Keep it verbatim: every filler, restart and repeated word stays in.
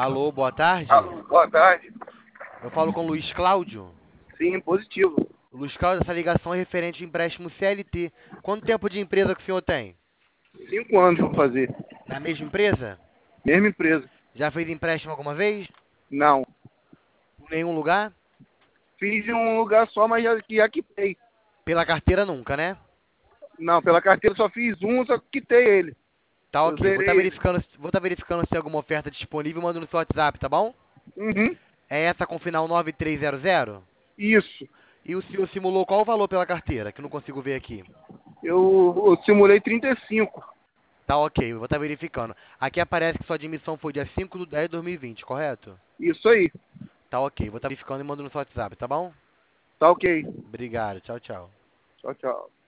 Alô, boa tarde. Alô, boa tarde. Eu falo com o Luiz Cláudio. Sim, positivo. Luiz Cláudio, essa ligação é referente de empréstimo C L T. Quanto tempo de empresa que o senhor tem? Cinco anos vou fazer. Na mesma empresa? Mesma empresa. Já fez empréstimo alguma vez? Não. Em nenhum lugar? Fiz em um lugar só, mas já, já quitei. Pela carteira nunca, né? Não, pela carteira só fiz um, só quitei ele. Tá Eu ok. Vou estar zerei ele. verificando, vou tá verificando se tem alguma oferta disponível e mando no seu WhatsApp, tá bom? Uhum. É essa com final nove três zero zero? Isso. E o senhor simulou qual o valor pela carteira? Que eu não consigo ver aqui. Eu, eu simulei trinta e cinco. Tá ok, eu vou estar verificando. Aqui aparece que sua admissão foi dia cinco de dez de dois mil e vinte, correto? Isso aí. Tá ok, vou estar verificando e mando no seu WhatsApp, tá bom? Tá ok. Obrigado, tchau, tchau. Tchau, tchau.